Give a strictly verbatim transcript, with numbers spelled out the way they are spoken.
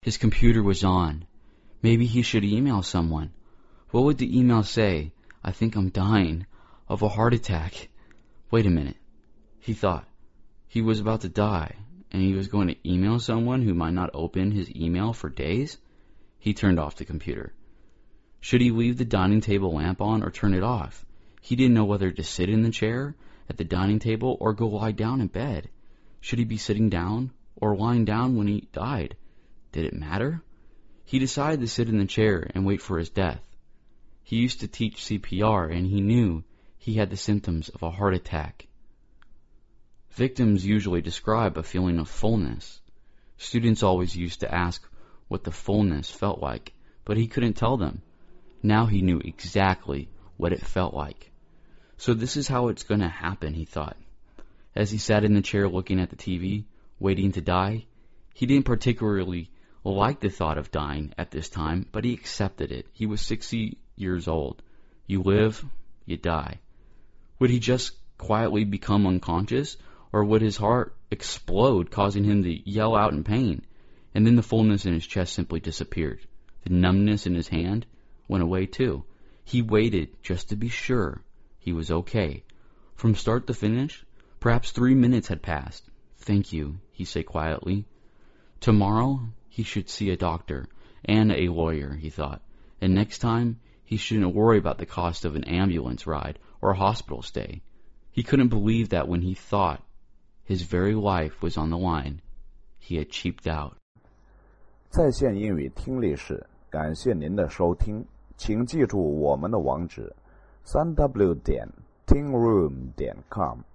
His computer was on. Maybe he should email someone. What would the email say? I think I'm dying of a heart attack. Wait a minute, he thought. He was about to die, and he was going to email someone who might not open his email for days? He turned off the computer. Should he leave the dining table lamp on or turn it off? He didn't know whether to sit in the chair at the dining table or go lie down in bed. Should he be sitting down or lying down when he died? Did it matter? He decided to sit in the chair and wait for his death. He used to teach C P R, and he knew he had the symptoms of a heart attack. Victims usually describe a feeling of fullness. Students always used to ask what the fullness felt like, but he couldn't tell them. Now he knew exactly what it felt like. So this is how it's going to happen, he thought. As he sat in the chair looking at the T V, waiting to die, he didn't particularly like the thought of dying at this time, but he accepted it. He was sixty years old. You live, you die. Would he just quietly become unconscious, or would his heart explode, causing him to yell out in pain? And then the fullness in his chest simply disappeared. The numbness in his hand went away too. He waited just to be sure he was okay. From start to finish, perhaps three minutes had passed. Thank you, he said quietly. Tomorrow he should see a doctor and a lawyer, he thought. And next time he shouldn't worry about the cost of an ambulance ride or a hospital stay. He couldn't believe that when he thought his very life was on the line, he had cheaped out. 在线英语听力室，感谢您的收听，请记住我们的网址：三 w 点 tingroom 点 com。